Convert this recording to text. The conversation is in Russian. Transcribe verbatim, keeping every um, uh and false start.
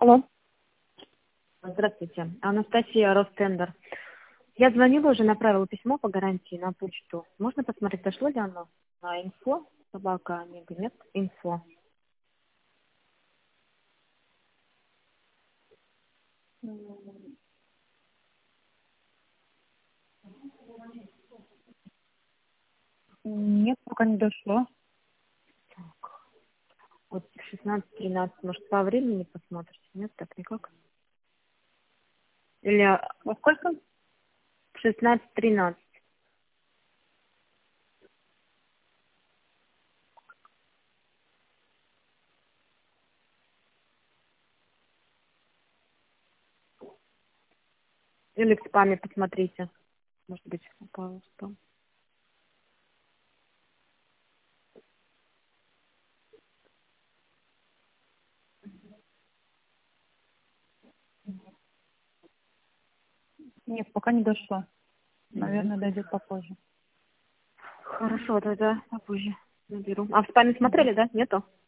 Алло. Здравствуйте. Анастасия, Ростендер. Я звонила, уже направила письмо по гарантии на почту. Можно посмотреть, дошло ли оно? На инфо, собака, омега, нет? Инфо. Нет, пока не дошло. Вот шестнадцать тринадцать, может, по времени посмотрите? Нет, так никак. Или Во сколько? в шестнадцать тринадцать. Или в спаме посмотрите. Может быть, упало в спам. Нет, пока не дошло. Мгм. Наверное, дойдет попозже. Хорошо, тогда попозже наберу. А в спаме смотрели, да? Нету?